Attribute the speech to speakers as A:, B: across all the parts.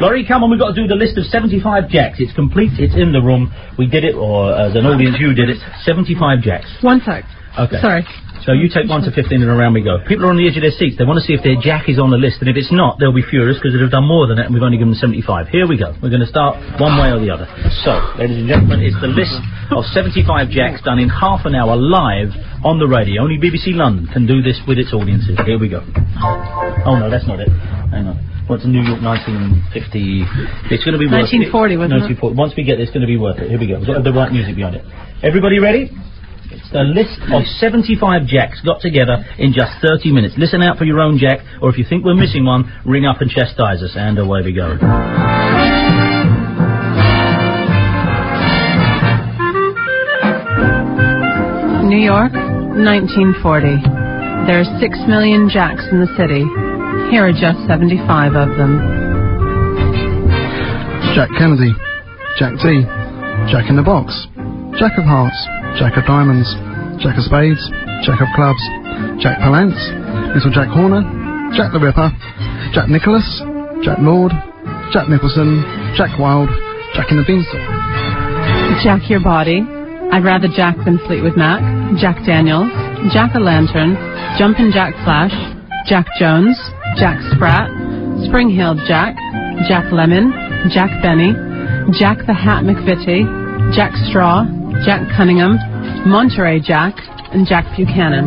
A: Laurie, come on, we've got to do the list of 75 Jacks. It's complete, it's in the room. We did it, or as an audience, you did it. 75 Jacks.
B: 1 sec.
A: Okay.
B: Sorry.
A: So you take 1 to 15 and around we go. People are on the edge of their seats. They want to see if their Jack is on the list, and if it's not, they'll be furious because they've done more than that, and we've only given them 75. Here we go. We're going to start one way or the other. So, ladies and gentlemen, it's the list of 75 Jacks done in half an hour live on the radio. Only BBC London can do this with its audiences. Here we go. Oh no, that's not it. Hang on. What's New York 1950? It's going to be worth
B: 1940, wasn't it?
A: 1940. Once we get this, it's going to be worth it. Here we go. We've got the right music behind it. Everybody ready? It's a list of 75 Jacks got together in just 30 minutes. Listen out for your own Jack, or if you think we're missing one, ring up and chastise us. And away we go.
B: New York, 1940. There are 6 million Jacks in the city. Here are just 75 of them.
C: Jack Kennedy, Jack D, Jack in the Box, Jack of Hearts, Jack of Diamonds, Jack of Spades, Jack of Clubs, Jack Palance, Little Jack Horner, Jack the Ripper, Jack Nicholas, Jack Lord, Jack Nicholson, Jack Wilde, Jack in the Beanstalk.
B: Jack Your Body, I'd Rather Jack Than Fleetwood Mac, Jack Daniels, Jack O'Lantern, Jumpin' Jack Flash, Jack Jones, Jack Sprat, Spring-Heeled Jack, Jack Lemon, Jack Benny, Jack the Hat McVitie, Jack Straw, Jack Cunningham, Monterey Jack, and Jack Buchanan.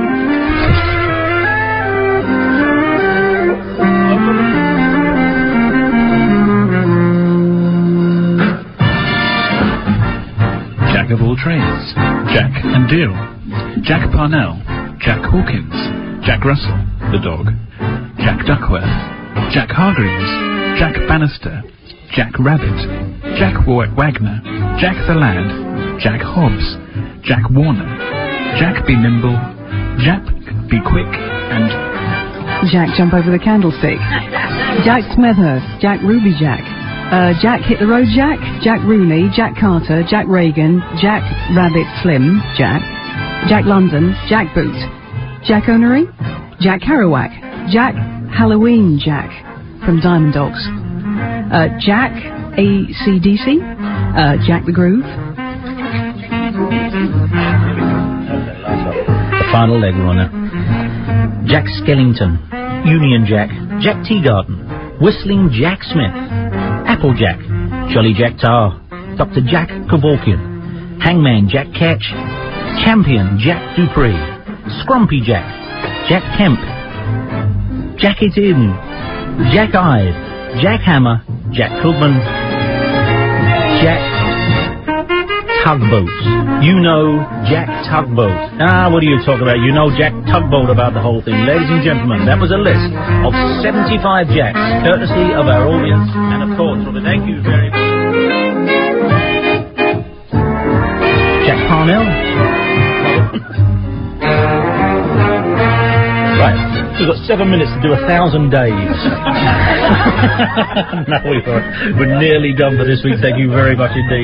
D: Jack of all trades, Jack and Deal, Jack Parnell, Jack Hawkins, Jack Russell, the dog, Jack Duckworth, Jack Hargreaves, Jack Bannister, Jack Rabbit, Jack Wagner, Jack the Lad, Jack Hobbs, Jack Warner, Jack Be Nimble, Jack Be Quick, and
E: Jack Jump Over the Candlestick, Jack Smethurst, Jack Ruby Jack, Jack Hit the Road Jack, Jack Rooney, Jack Carter, Jack Reagan, Jack Rabbit Slim, Jack London, Jack Boot, Jack Onery, Jack Kerouac, Jack Halloween Jack from Diamond Dogs, Jack AC/DC, Jack the Groove.
A: The final leg runner. Jack Skellington, Union Jack, Jack Teagarden, Whistling Jack Smith, Applejack, Jolly Jack Tar, Dr. Jack Kevorkian, Hangman Jack Ketch, Champion Jack Dupree, Scrumpy Jack, Jack Kemp, Jack It In, Jack Ive, Jack Hammer, Jack Klugman, Jack Tugboat. You know Jack Tugboat. What are you talking about? You know Jack Tugboat about the whole thing. Ladies and gentlemen, that was a list of 75 Jacks, courtesy of our audience, and of course, Robert, thank you very much. Jack Parnell. Right, we've got 7 minutes to do 1,000 days. No, we're nearly done for this week. Thank you very much indeed.